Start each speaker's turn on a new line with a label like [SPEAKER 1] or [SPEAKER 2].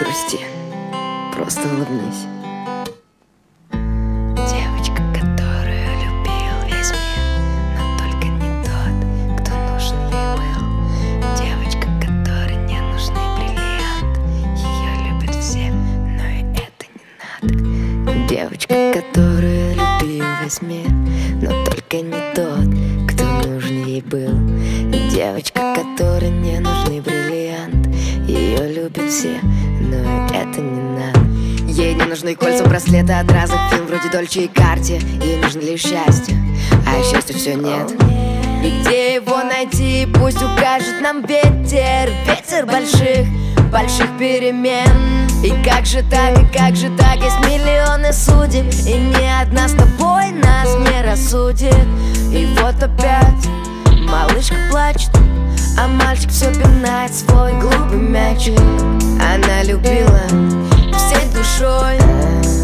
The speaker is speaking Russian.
[SPEAKER 1] грусти, просто улыбнись.
[SPEAKER 2] Девочка, которую любил весь мир, но только не тот, кто нужен ей был. Девочка, которой не нужны бриллианты, ее любят все, но и это не надо.
[SPEAKER 1] Девочка, которую любил весь мир, но только не тот, кто нужен ей был. Девочка, которой не нужны бриллианты, ее любят все, но и это не надо. Ей не нужны кольца, браслеты от разных фирм, вроде Дольче и Карти. Ей нужно лишь счастье, а счастья все нет. И где его найти, пусть укажет нам ветер. Ветер больших перемен. И как же так, есть миллионы судеб, и ни одна с тобой нас не рассудит. И вот опять малышка плачет, а мальчик все пинает свой глупый мячик. Она любила всей душой,